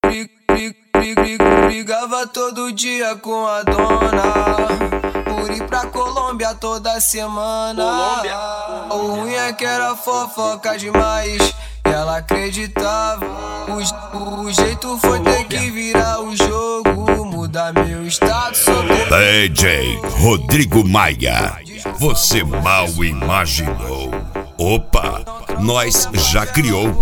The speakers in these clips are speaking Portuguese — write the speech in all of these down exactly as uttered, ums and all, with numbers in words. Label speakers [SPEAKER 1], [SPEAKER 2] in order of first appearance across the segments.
[SPEAKER 1] Brigava todo dia com a dona por ir pra Colômbia toda semana.
[SPEAKER 2] Colômbia.
[SPEAKER 1] O ruim é que era fofoca demais e ela acreditava. O, o jeito foi ter que virar o jogo, mudar meu status.
[SPEAKER 3] D J Rodrigo Maia, você mal imaginou. Opa, nós já criou.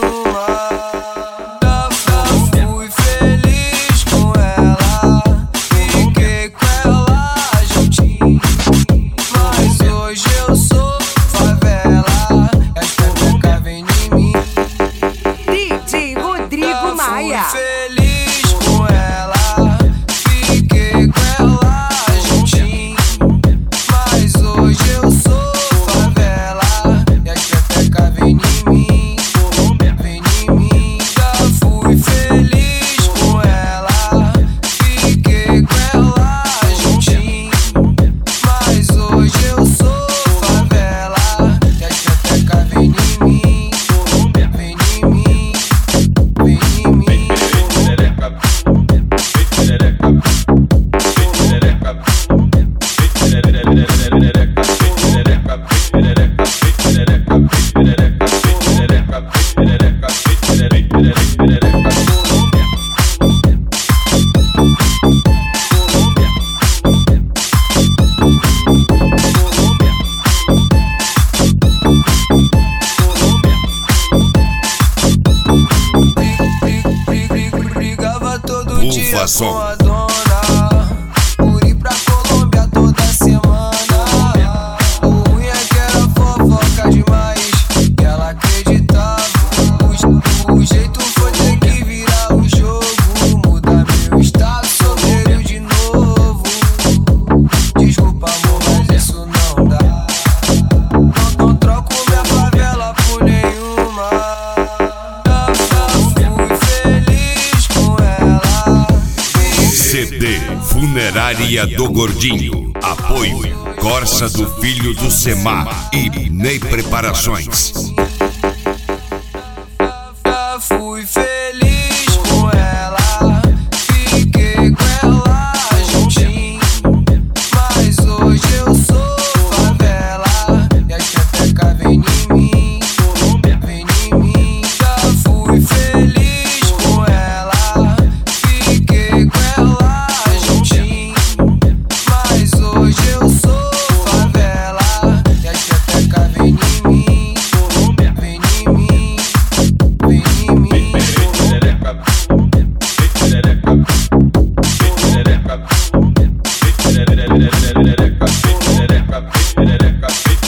[SPEAKER 1] Feliz com ela, fiquei com ela juntinho. Mas hoje eu sou favela e as pepeca vem em mim, vem em mim. Já fui feliz com ela, fiquei com ela juntinho. Mas hoje eu sou favela e as pepeca vem em mim, vem em mim, vem em mim. Brigava todo dia com a dona por ir pra Colômbia toda semana. O ruim é que era fofoca demais e ela acreditava. O, o jeito foi ter que virar o jogo, mudar meu estado solteiro de novo. Desculpa amor, mas isso não dá. Não, não troco minha favela por nenhuma.
[SPEAKER 3] C D Funerária do Gordinho. Apoio Corsa do Filho do Semar e Ney Preparações.
[SPEAKER 1] Já fui feliz com ela, fiquei com ela juntinho. Mas hoje eu sou favela e as pepeca vem em mim, vem em mim. Já fui feliz com ela, fiquei com ela juntinho. Mas hoje eu sou favela e as pepeca vem em mim, vem em mim, vem em mim.
[SPEAKER 2] Perereca, perereca, perereca, perereca, perereca,